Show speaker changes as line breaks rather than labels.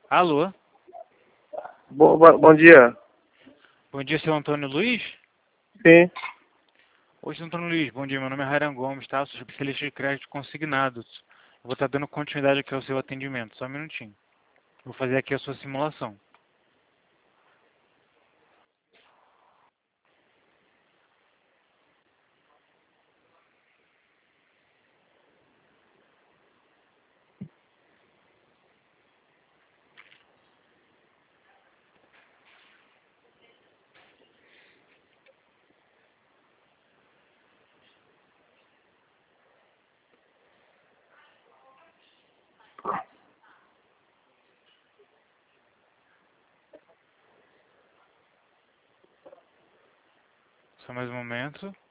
Alô?
Bom dia.
Bom dia, seu Antônio Luiz?
Sim.
Oi, seu Antônio Luiz. Bom dia, meu nome é Ryan Gomes, tá? Sou especialista de crédito consignados. Eu vou estar dando continuidade aqui ao seu atendimento. Só um minutinho. Vou fazer aqui a sua simulação. Só mais um momento.